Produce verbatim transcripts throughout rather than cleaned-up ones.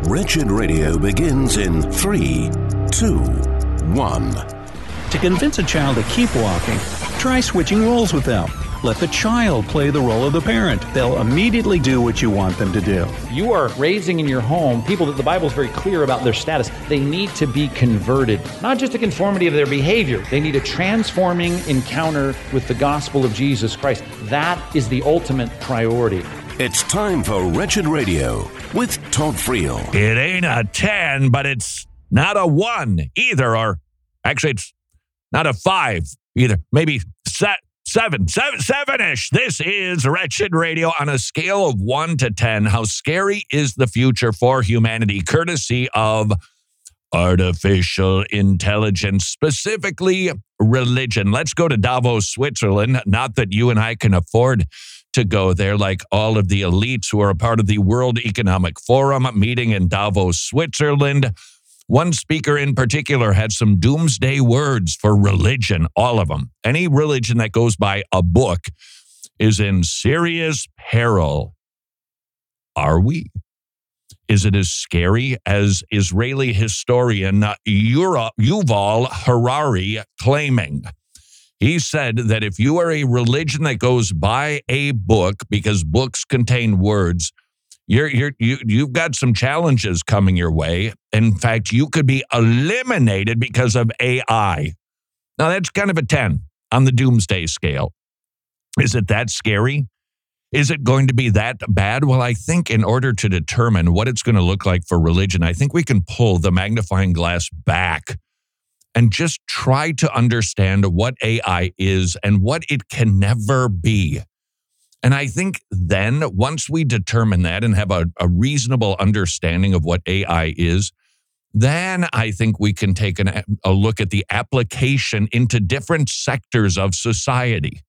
Wretched Radio begins in three, two, one. To convince a child to keep walking, try switching roles with them. Let the child play the role of the parent. They'll immediately do what you want them to do. You are raising in your home people that the Bible is very clear about their status. They need to be converted, not just a conformity of their behavior. They need a transforming encounter with the gospel of Jesus Christ. That is the ultimate priority. It's time for Wretched Radio with Todd Friel. It ain't a ten, but it's not a one either, or actually it's not a five either. Maybe set. Seven, seven, seven-ish. This is Wretched Radio on a scale of one to ten. How scary is the future for humanity, courtesy of artificial intelligence, specifically religion. Let's go to Davos, Switzerland. Not that you and I can afford to go there like all of the elites who are a part of the World Economic Forum meeting in Davos, Switzerland. One speaker in particular had some doomsday words for religion, all of them. Any religion that goes by a book is in serious peril. Are we? Is it as scary as Israeli historian Yuval Harari claiming? He said that if you are a religion that goes by a book, because books contain words, You're, you're, you, you've got some challenges coming your way. In fact, you could be eliminated because of A I. Now, that's kind of a ten on the doomsday scale. Is it that scary? Is it going to be that bad? Well, I think in order to determine what it's going to look like for religion, I think we can pull the magnifying glass back and just try to understand what A I is and what it can never be. And I think then, once we determine that and have a, a reasonable understanding of what A I is, then I think we can take an, a look at the application into different sectors of society.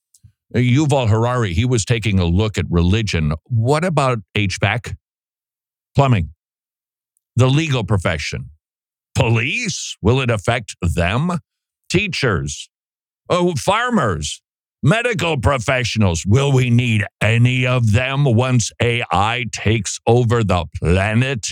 Yuval Harari, he was taking a look at religion. What about H V A C? Plumbing? The legal profession? Police? Will it affect them? Teachers? Oh, farmers? Medical professionals, will we need any of them once A I takes over the planet?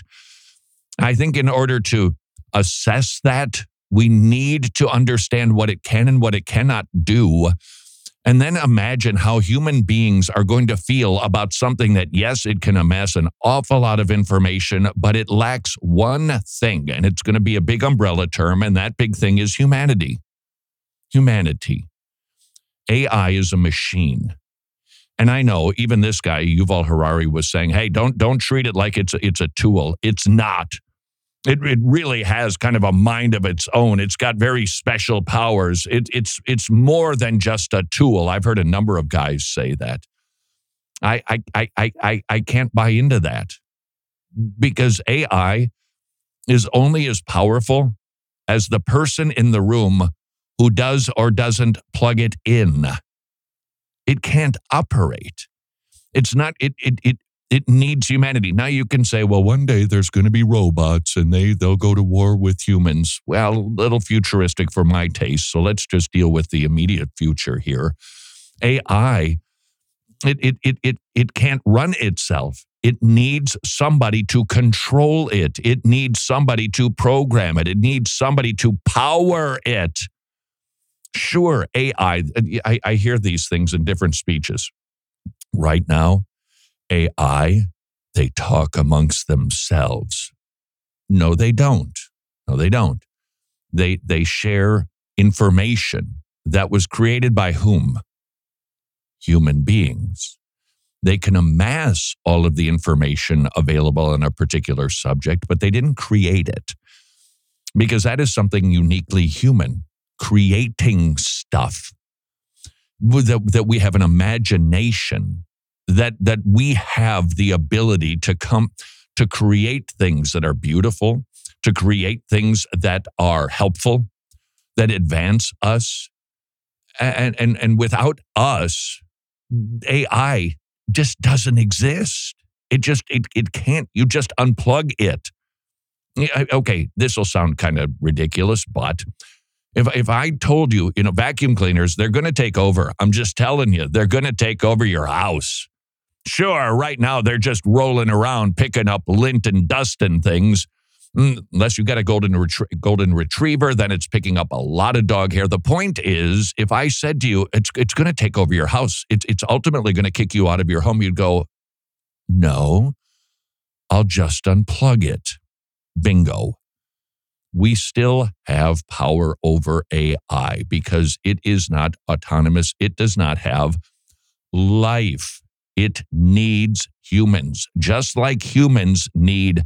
I think in order to assess that, we need to understand what it can and what it cannot do, and then imagine how human beings are going to feel about something that, yes, it can amass an awful lot of information, but it lacks one thing, and it's going to be a big umbrella term, and that big thing is humanity. Humanity. A I is a machine. And I know even this guy, Yuval Harari, was saying, hey, don't don't treat it like it's a, it's a tool. It's not. It it really has kind of a mind of its own. It's got very special powers. It, it's it's more than just a tool. I've heard a number of guys say that. I I I I I, I can't buy into that, because A I is only as powerful as the person in the room who does or doesn't plug it in. It can't operate. It's not, it it it it needs humanity. Now you can say, well, one day there's going to be robots and they, they'll go to war with humans. Well, a little futuristic for my taste, so let's just deal with the immediate future here. A I, it it it it it can't run itself. It needs somebody to control it. It needs somebody to program it. It needs somebody to power it. Sure, A I, I, I hear these things in different speeches. Right now, A I, they talk amongst themselves. No, they don't. No, they don't. They, they share information that was created by whom? Human beings. They can amass all of the information available on a particular subject, but they didn't create it, because that is something uniquely human. Creating stuff, that, that we have an imagination, that that we have the ability to come to create things that are beautiful, to create things that are helpful, that advance us, and and and without us, A I just doesn't exist. It just it it can't. You just unplug it. Okay, this will sound kind of ridiculous, but If if I told you, you know, vacuum cleaners, they're going to take over. I'm just telling you, they're going to take over your house. Sure, right now they're just rolling around picking up lint and dust and things. Unless you got a golden retrie- golden retriever, then it's picking up a lot of dog hair. The point is, if I said to you, it's it's going to take over your house, it's it's ultimately going to kick you out of your home, you'd go, no, I'll just unplug it. Bingo. We still have power over A I because it is not autonomous. It does not have life. It needs humans, just like humans need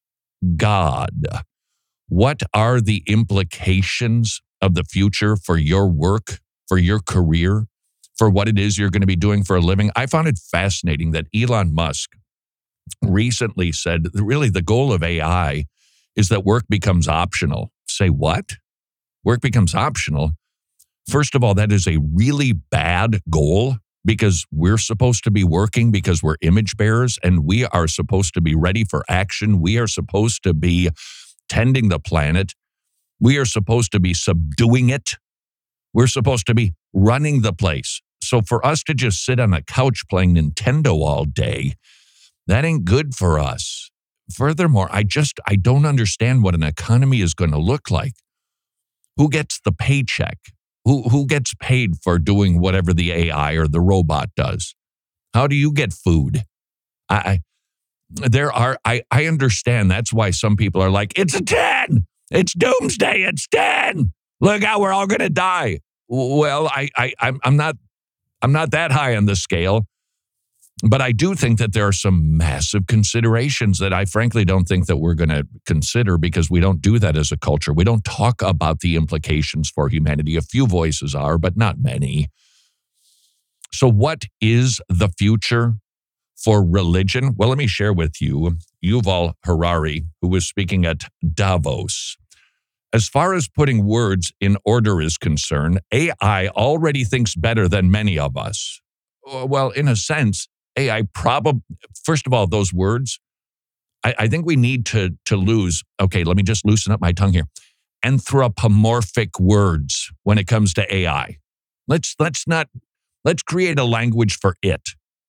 God. What are the implications of the future for your work, for your career, for what it is you're going to be doing for a living? I found it fascinating that Elon Musk recently said, really, the goal of A I is that work becomes optional. Say what? Work becomes optional? First of all, that is a really bad goal because we're supposed to be working because we're image bearers and we are supposed to be ready for action. We are supposed to be tending the planet. We are supposed to be subduing it. We're supposed to be running the place. So for us to just sit on a couch playing Nintendo all day, that ain't good for us. Furthermore, I just, I don't understand what an economy is going to look like. Who gets the paycheck? Who who gets paid for doing whatever the A I or the robot does? How do you get food? I, I there are I, I understand that's why some people are like, it's a ten. It's doomsday. It's ten. Look out, we're all gonna die. Well, I I I'm I'm not I'm not that high on the scale. But I do think that there are some massive considerations that I frankly don't think that we're going to consider because we don't do that as a culture. We don't talk about the implications for humanity. A few voices are, but not many. So what is the future for religion? Well, let me share with you Yuval Harari, who was speaking at Davos. As far as putting words in order is concerned, A I already thinks better than many of us. Well, in a sense, A I probably, first of all, those words, I, I think we need to, to lose, okay, let me just loosen up my tongue here, anthropomorphic words when it comes to A I. Let's, let's not, let's create a language for it.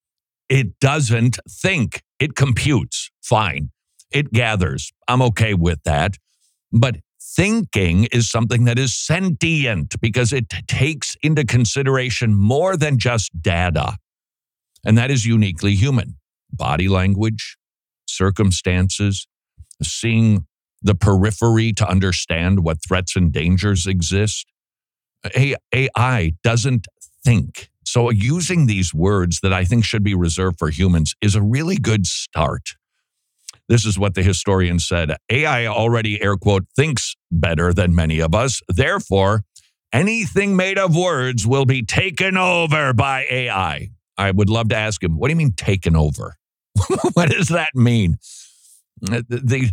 It doesn't think, it computes, fine. It gathers, I'm okay with that. But thinking is something that is sentient because it takes into consideration more than just data. And that is uniquely human. Body language, circumstances, seeing the periphery to understand what threats and dangers exist. A I doesn't think. So using these words that I think should be reserved for humans is a really good start. This is what the historian said. A I already, air quote, thinks better than many of us. Therefore, anything made of words will be taken over by A I. I would love to ask him, what do you mean taken over? What does that mean? The, the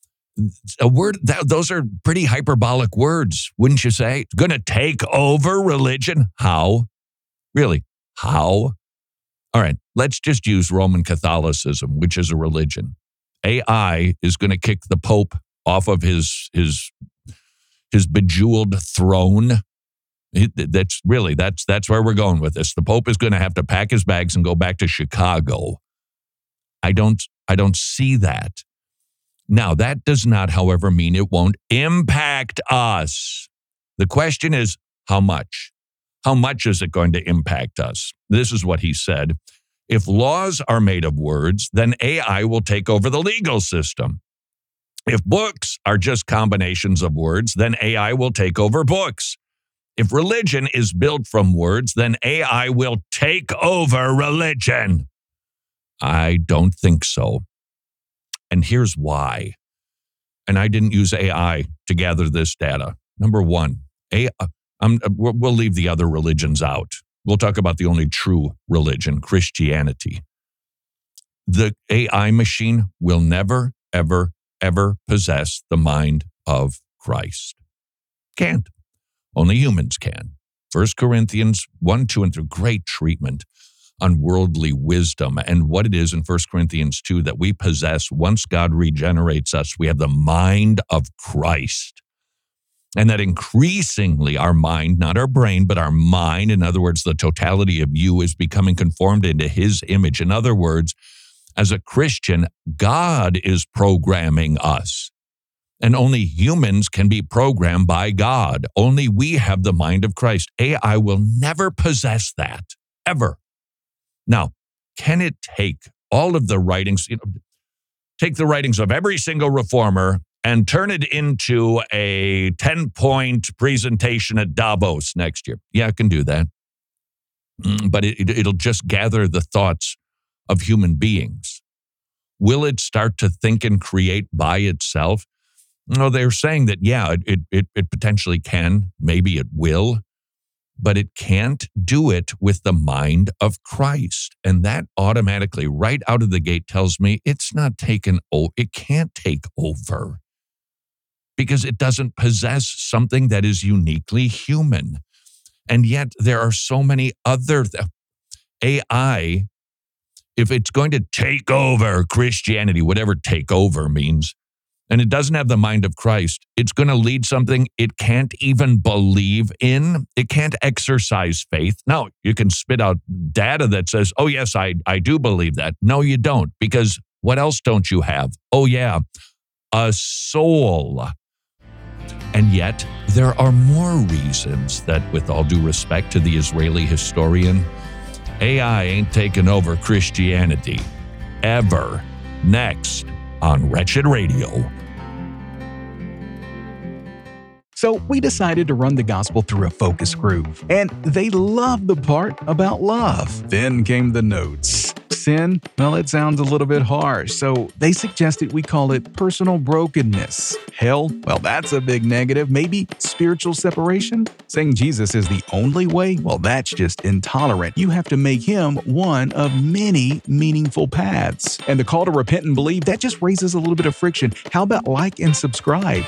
a word that, those are pretty hyperbolic words, wouldn't you say? It's going to take over religion? How? Really? How? All right, let's just use Roman Catholicism, which is a religion. A I is going to kick the Pope off of his his his bejeweled throne. It, that's really, that's that's where we're going with this. The Pope is going to have to pack his bags and go back to Chicago. I don't, I don't see that. Now, that does not, however, mean it won't impact us. The question is, how much? How much is it going to impact us? This is what he said. If laws are made of words, then A I will take over the legal system. If books are just combinations of words, then A I will take over books. If religion is built from words, then A I will take over religion. I don't think so. And here's why. And I didn't use A I to gather this data. Number one, A I, I'm, we'll leave the other religions out. We'll talk about the only true religion, Christianity. The A I machine will never, ever, ever possess the mind of Christ. Can't. Only humans can. First Corinthians one, two, and three, great treatment on worldly wisdom and what it is in First Corinthians two that we possess once God regenerates us. We have the mind of Christ. And that increasingly our mind, not our brain, but our mind, in other words, the totality of you, is becoming conformed into his image. In other words, as a Christian, God is programming us. And only humans can be programmed by God. Only we have the mind of Christ. A I will never possess that, ever. Now, can it take all of the writings, you know, take the writings of every single reformer and turn it into a ten-point presentation at Davos next year? Yeah, it can do that. But it, it, it'll just gather the thoughts of human beings. Will it start to think and create by itself? No, they're saying that, yeah, it, it, it potentially can. Maybe it will. But it can't do it with the mind of Christ. And that automatically, right out of the gate, tells me it's not taken over. It can't take over because it doesn't possess something that is uniquely human. And yet there are so many other th- A I, if it's going to take over Christianity, whatever take over means, and it doesn't have the mind of Christ, it's going to lead something it can't even believe in. It can't exercise faith. Now, you can spit out data that says, oh, yes, I, I do believe that. No, you don't, because what else don't you have? Oh, yeah, a soul. And yet, there are more reasons that, with all due respect to the Israeli historian, A I ain't taken over Christianity ever. Next on Wretched Radio. So we decided to run the gospel through a focus group, and they loved the part about love. Then came the notes. Sin, well, it sounds a little bit harsh, so they suggested we call it personal brokenness. Hell, well, that's a big negative. Maybe spiritual separation? Saying Jesus is the only way? Well, that's just intolerant. You have to make him one of many meaningful paths. And the call to repent and believe, that just raises a little bit of friction. How about like and subscribe?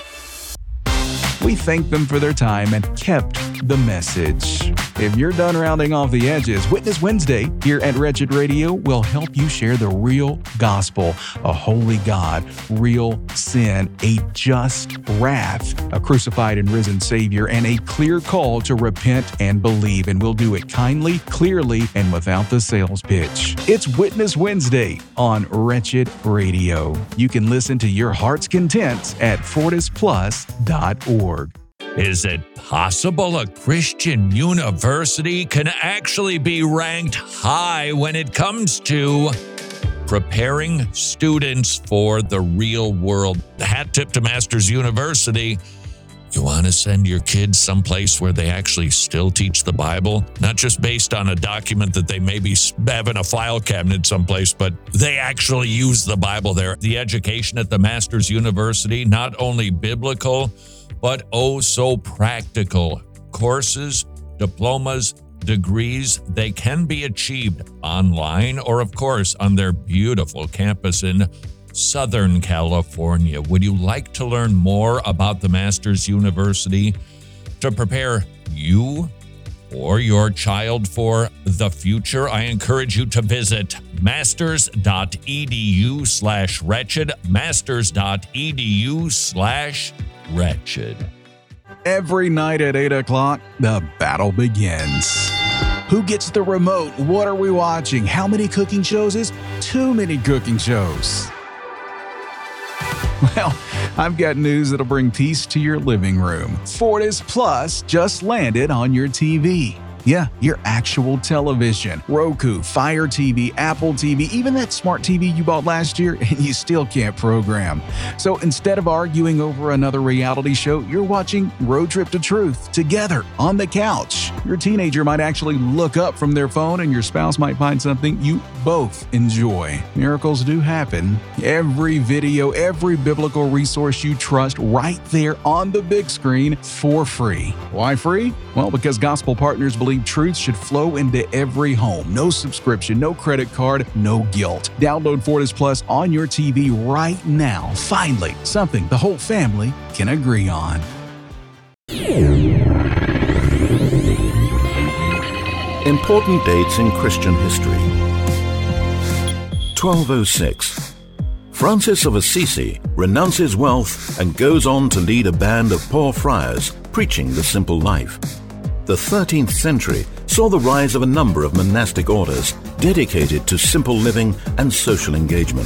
We thanked them for their time and kept the message. If you're done rounding off the edges, Witness Wednesday here at Wretched Radio will help you share the real gospel, a holy God, real sin, a just wrath, a crucified and risen Savior, and a clear call to repent and believe. And we'll do it kindly, clearly, and without the sales pitch. It's Witness Wednesday on Wretched Radio. You can listen to your heart's content at fortis plus dot org. Is it possible a Christian university can actually be ranked high when it comes to preparing students for the real world? Hat tip to Masters University. You want to send your kids someplace where they actually still teach the Bible? Not just based on a document that they maybe have in a file cabinet someplace, but they actually use the Bible there. The education at the Masters University, not only biblical, but oh so practical. Courses, diplomas, degrees, they can be achieved online or, of course, on their beautiful campus in Southern California. Would you like to learn more about the Masters University to prepare you or your child for the future? I encourage you to visit masters.edu slash wretched, masters.edu slash wretched. Every night at eight o'clock, the battle begins. Who gets the remote? What are we watching? How many cooking shows is too many cooking shows? Well, I've got news that'll bring peace to your living room. Fortis Plus just landed on your T V. Yeah, your actual television. Roku, Fire T V, Apple T V, even that smart T V you bought last year and you still can't program. So instead of arguing over another reality show, you're watching Road Trip to Truth together on the couch. Your teenager might actually look up from their phone and your spouse might find something you both enjoy. Miracles do happen. Every video, every biblical resource you trust right there on the big screen for free. Why free? Well, because gospel partners believe truth should flow into every home. No subscription, no credit card, no guilt. Download Fortis Plus on your T V right now. Finally, something the whole family can agree on. Important dates in Christian history. twelve oh six. Francis of Assisi renounces wealth and goes on to lead a band of poor friars preaching the simple life. The thirteenth century saw the rise of a number of monastic orders dedicated to simple living and social engagement.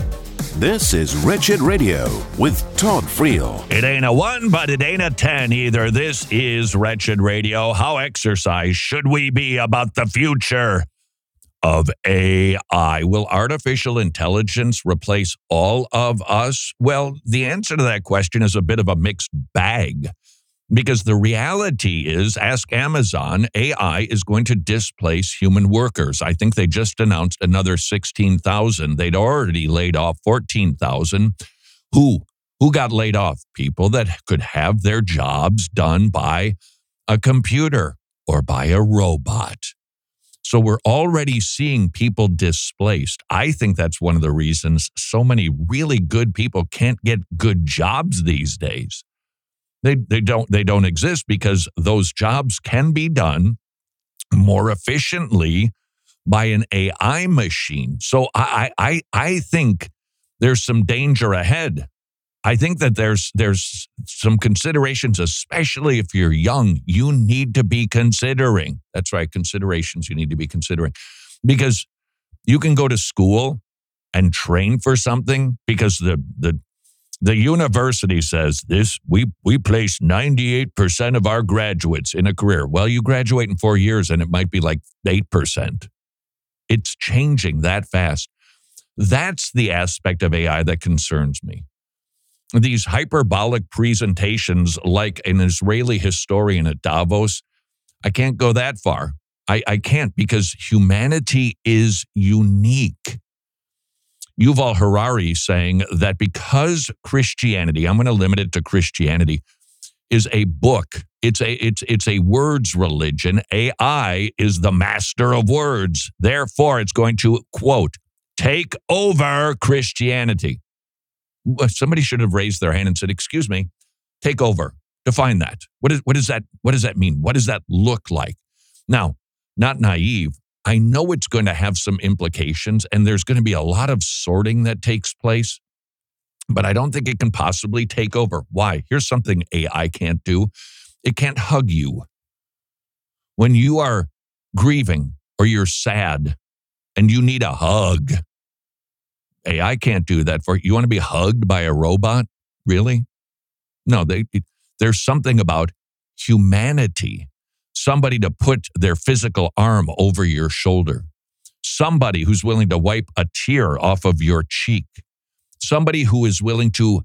This is Wretched Radio with Todd Friel. It ain't a one, but it ain't a ten either. This is Wretched Radio. How exercised should we be about the future of A I? Will artificial intelligence replace all of us? Well, the answer to that question is a bit of a mixed bag, because the reality is, ask Amazon, A I is going to displace human workers. I think they just announced another sixteen thousand. They'd already laid off fourteen thousand. Who? Who got laid off? People that could have their jobs done by a computer or by a robot. So we're already seeing people displaced. I think that's one of the reasons so many really good people can't get good jobs these days. They they don't they don't exist because those jobs can be done more efficiently by an A I machine. So I I I think there's some danger ahead. I think that there's there's some considerations, especially if you're young, you need to be considering. That's right, considerations you need to be considering. Because you can go to school and train for something because the the the university says this, we we place ninety-eight percent of our graduates in a career. Well, you graduate in four years and it might be like eight percent. It's changing that fast. That's the aspect of A I that concerns me. These hyperbolic presentations like an Israeli historian at Davos, I can't go that far. I, I can't because humanity is unique. Yuval Harari saying that because Christianity, I'm going to limit it to Christianity, is a book. It's a it's it's a words religion. A I is the master of words. Therefore, it's going to, quote, take over Christianity. Somebody should have raised their hand and said, excuse me, take over. Define that. What is what does that what does that mean? What does that look like? Now, not naive. I know it's going to have some implications and there's going to be a lot of sorting that takes place, but I don't think it can possibly take over. Why? Here's something A I can't do. It can't hug you. When you are grieving or you're sad and you need a hug, A I can't do that for you. You want to be hugged by a robot? Really? No, they, there's something about humanity. Somebody to put their physical arm over your shoulder. Somebody who's willing to wipe a tear off of your cheek. Somebody who is willing to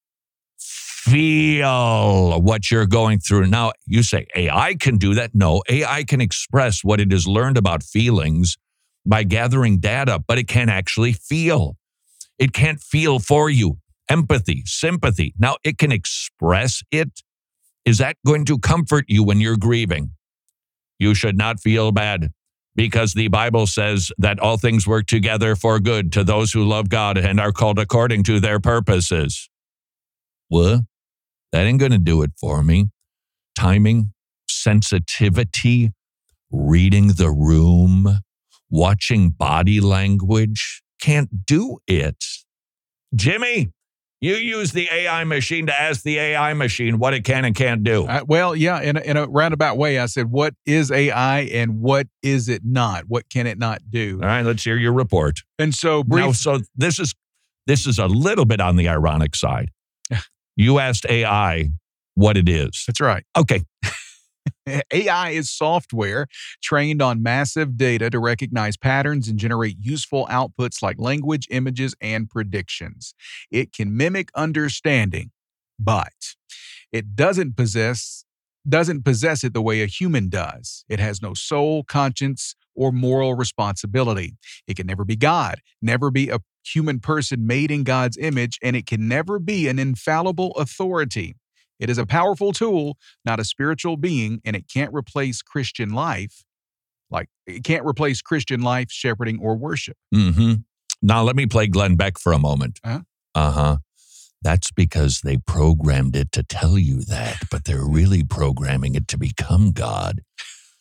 feel what you're going through. Now, you say A I can do that. No, A I can express what it has learned about feelings by gathering data, but it can't actually feel. It can't feel for you. Empathy, sympathy. Now, it can express it. Is that going to comfort you when you're grieving? You should not feel bad because the Bible says that all things work together for good to those who love God and are called according to their purposes. What? That ain't going to do it for me. Timing, sensitivity, reading the room, watching body language. Can't do it. Jimmy, you use the A I machine to ask the A I machine what it can and can't do. Uh, well, yeah, in a, in a roundabout way, I said, what is A I and what is it not? What can it not do? All right, let's hear your report. And so, brief- now, so this is this is a little bit on the ironic side. You asked A I what it is. That's right. Okay. A I is software trained on massive data to recognize patterns and generate useful outputs like language, images, and predictions. It can mimic understanding, but it doesn't possess doesn't possess it the way a human does. It has no soul, conscience, or moral responsibility. It can never be God, never be a human person made in God's image, and it can never be an infallible authority. It is a powerful tool, not a spiritual being, and it can't replace Christian life. Like, it can't replace Christian life, shepherding, or worship. Mm-hmm. Now, let me play Glenn Beck for a moment. Uh-huh. Uh-huh. That's because they programmed it to tell you that, but they're really programming it to become God.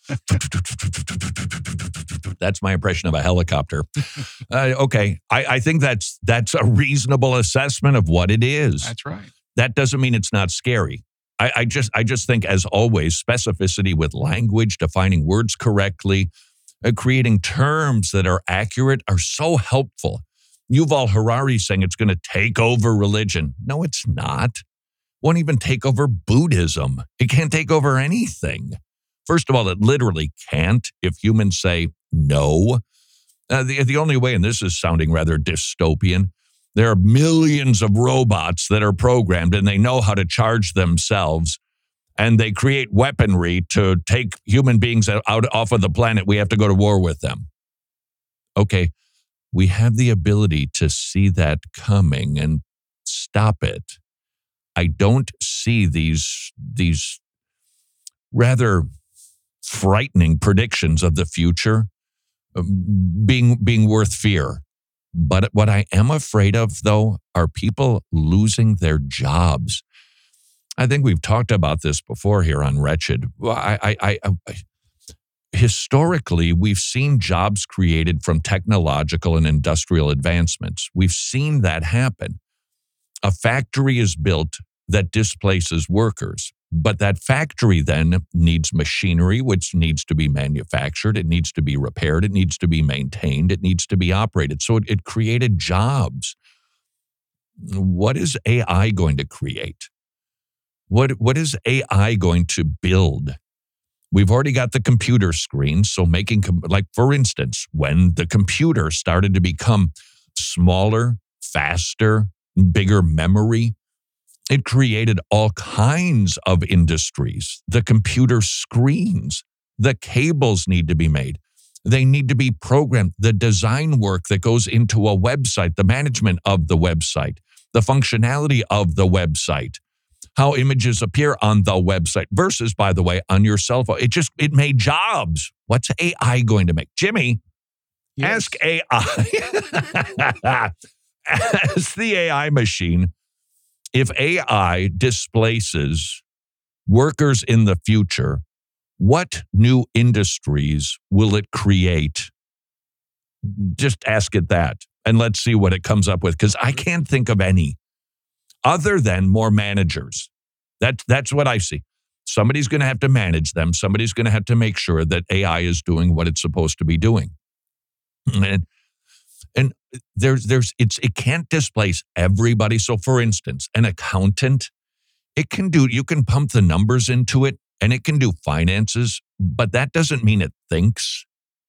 That's my impression of a helicopter. Uh, okay, I, I think that's that's a reasonable assessment of what it is. That's right. That doesn't mean it's not scary. I, I just I just think, as always, specificity with language, defining words correctly, uh, creating terms that are accurate are so helpful. Yuval Harari saying it's going to take over religion. No, it's not. Won't even take over Buddhism. It can't take over anything. First of all, it literally can't if humans say no. Uh, the, the only way, and this is sounding rather dystopian, there are millions of robots that are programmed and they know how to charge themselves, and they create weaponry to take human beings out off of the planet. We have to go to war with them. Okay, we have the ability to see that coming and stop it. I don't see these, these rather frightening predictions of the future being, being worth fear. But what I am afraid of, though, are people losing their jobs. I think we've talked about this before here on Wretched. I, I, I, I, historically, we've seen jobs created from technological and industrial advancements. We've seen that happen. A factory is built that displaces workers, but that factory then needs machinery, which needs to be manufactured. It needs to be repaired. It needs to be maintained. It needs to be operated. So it, it created jobs. What is A I going to create? What, what is A I going to build? We've already got the computer screen, so making, like for instance, when the computer started to become smaller, faster, bigger memory, it created all kinds of industries. The computer screens, the cables need to be made. They need to be programmed. The design work that goes into a website, the management of the website, the functionality of the website, how images appear on the website versus, by the way, on your cell phone. It just, it made jobs. What's A I going to make? Jimmy, yes. Ask A I. Ask the A I machine, if A I displaces workers in the future, what new industries will it create? Just ask it that, and let's see what it comes up with, because I can't think of any other than more managers. That, that's what I see. Somebody's going to have to manage them. Somebody's going to have to make sure that A I is doing what it's supposed to be doing. And And there's, there's, it's, it can't displace everybody. So for instance, an accountant, it can do, you can pump the numbers into it and it can do finances, but that doesn't mean it thinks.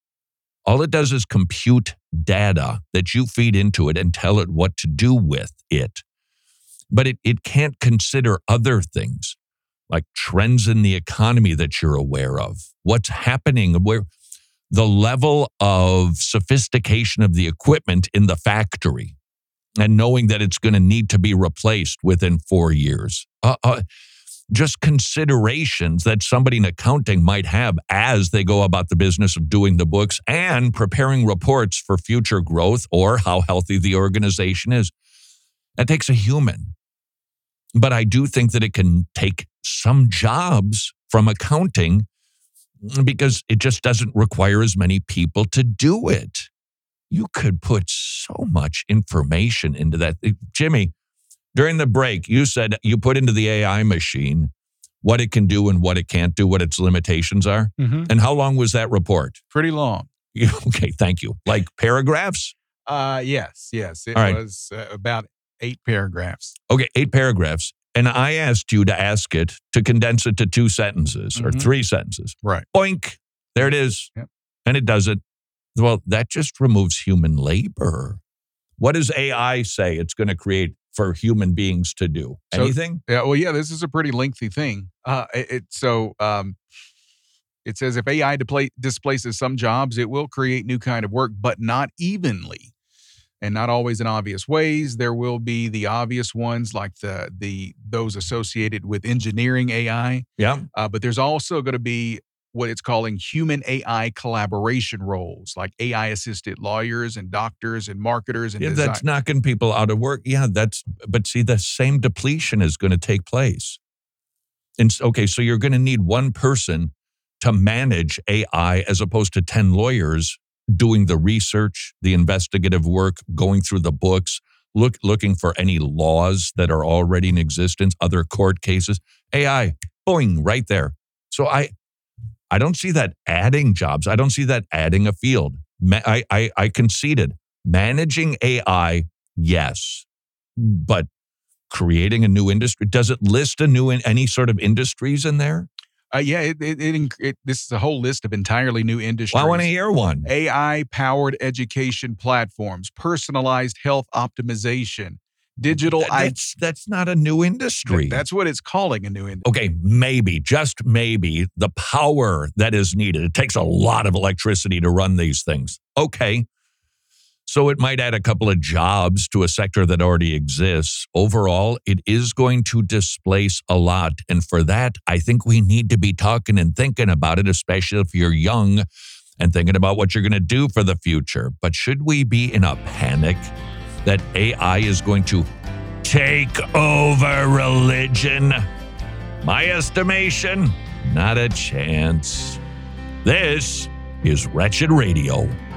All it does is compute data that you feed into it and tell it what to do with it. But it, it can't consider other things like trends in the economy that you're aware of, what's happening, where, the level of sophistication of the equipment in the factory, and knowing that it's going to need to be replaced within four years. Uh, uh, just considerations that somebody in accounting might have as they go about the business of doing the books and preparing reports for future growth or how healthy the organization is. That takes a human. But I do think that it can take some jobs from accounting because it just doesn't require as many people to do it. You could put so much information into that. Jimmy, during the break, you said you put into the A I machine what it can do and what it can't do, what its limitations are. Mm-hmm. And how long was that report? Pretty long. Okay, thank you. Like paragraphs? Uh, yes, yes. It right. was uh, about eight paragraphs. Okay, eight paragraphs. And I asked you to ask it to condense it to two sentences mm-hmm. or three sentences. Right. Boink. There it is. Yep. And it does it. Well, that just removes human labor. What does A I say it's going to create for human beings to do? Anything? So, yeah. Well, yeah, this is a pretty lengthy thing. Uh, it, it so um, it says if A I depla- displaces some jobs, it will create new kind of work, but not evenly. And not always in obvious ways. There will be the obvious ones like the the those associated with engineering A I. Yeah. Uh, but there's also going to be what it's calling human A I collaboration roles, like A I-assisted lawyers and doctors and marketers and yeah, design. That's knocking people out of work. Yeah, that's. But see, the same depletion is going to take place. And okay, so you're going to need one person to manage A I as opposed to ten lawyers doing the research, the investigative work, going through the books, look looking for any laws that are already in existence, other court cases. A I, boing, right there. So I I don't see that adding jobs. I don't see that adding a field. Ma- I, I, I conceded. Managing A I, yes. But creating a new industry, does it list a new in any sort of industries in there? Uh, yeah, it, it, it, it, this is a whole list of entirely new industries. Well, I want to hear one. A I-powered education platforms, personalized health optimization, digital... That's, that's not a new industry. That's what it's calling a new industry. Okay, maybe, just maybe, the power that is needed. It takes a lot of electricity to run these things. Okay. So it might add a couple of jobs to a sector that already exists. Overall, it is going to displace a lot. And for that, I think we need to be talking and thinking about it, especially if you're young and thinking about what you're going to do for the future. But should we be in a panic that A I is going to take over religion? My estimation, not a chance. This is Wretched Radio.